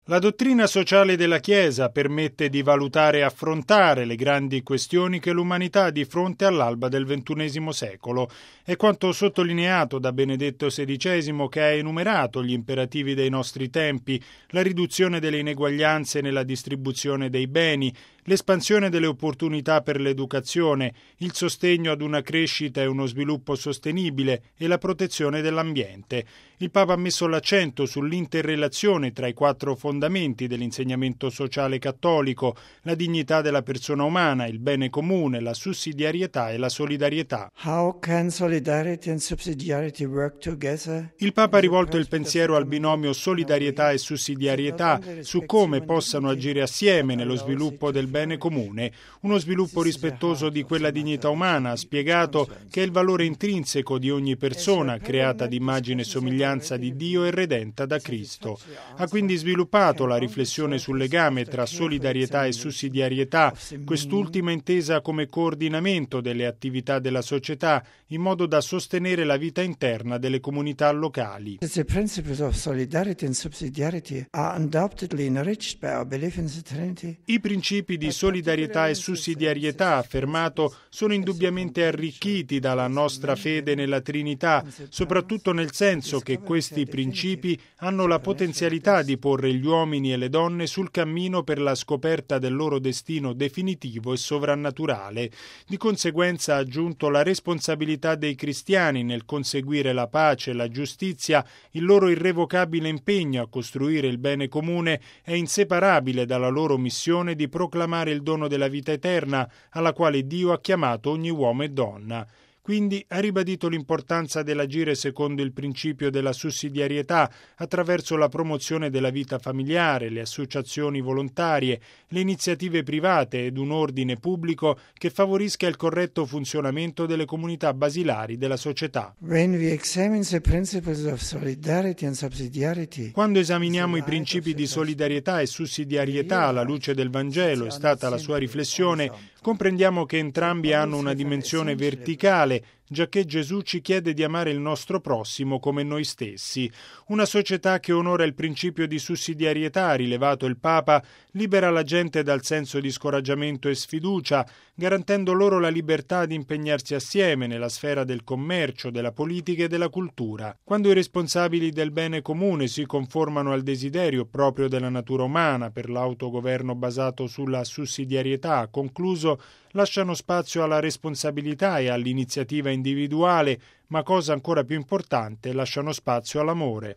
La dottrina sociale della Chiesa permette di valutare e affrontare le grandi questioni che l'umanità ha di fronte all'alba del XXI secolo. È quanto sottolineato da Benedetto XVI, che ha enumerato gli imperativi dei nostri tempi: la riduzione delle ineguaglianze nella distribuzione dei beni, l'espansione delle opportunità per l'educazione, il sostegno ad una crescita e uno sviluppo sostenibile e la protezione dell'ambiente. Il Papa ha messo l'accento sull'interrelazione tra i 4 fondamenti dell'insegnamento sociale cattolico: la dignità della persona umana, il bene comune, la sussidiarietà e la solidarietà. How can solidarity and subsidiarity work together? Il Papa ha rivolto il pensiero al binomio solidarietà e sussidiarietà, su come possano agire assieme nello sviluppo del bene comune, uno sviluppo rispettoso di quella dignità umana. Ha spiegato che è il valore intrinseco di ogni persona, creata ad immagine e somiglianza di Dio e redenta da Cristo. Ha quindi sviluppato la riflessione sul legame tra solidarietà e sussidiarietà, quest'ultima intesa come coordinamento delle attività della società, in modo da sostenere la vita interna delle comunità locali. The principles of solidarity and subsidiarity are undoubtedly enriched by our belief in the Trinity. I principi di solidarietà e sussidiarietà, ha affermato, sono indubbiamente arricchiti dalla nostra fede nella Trinità, soprattutto nel senso che questi principi hanno la potenzialità di porre gli uomini e le donne sul cammino per la scoperta del loro destino definitivo e sovrannaturale. Di conseguenza ha aggiunto la responsabilità dei cristiani nel conseguire la pace e la giustizia. Il loro irrevocabile impegno a costruire il bene comune è inseparabile dalla loro missione di proclamare il dono della vita eterna, alla quale Dio ha chiamato ogni uomo e donna. Quindi ha ribadito l'importanza dell'agire secondo il principio della sussidiarietà, attraverso la promozione della vita familiare, le associazioni volontarie, le iniziative private ed un ordine pubblico che favorisca il corretto funzionamento delle comunità basilari della società. When we examine the principles of solidarity and subsidiarity, quando esaminiamo i principi di solidarietà e sussidiarietà alla luce del Vangelo, è stata la sua riflessione, comprendiamo che entrambi hanno una dimensione verticale, giacché Gesù ci chiede di amare il nostro prossimo come noi stessi. Una società che onora il principio di sussidiarietà, ha rilevato il Papa, libera la gente dal senso di scoraggiamento e sfiducia, garantendo loro la libertà di impegnarsi assieme nella sfera del commercio, della politica e della cultura. Quando i responsabili del bene comune si conformano al desiderio proprio della natura umana per l'autogoverno basato sulla sussidiarietà, ha concluso, lasciano spazio alla responsabilità e all'iniziativa individuale, ma cosa ancora più importante, lasciano spazio all'amore.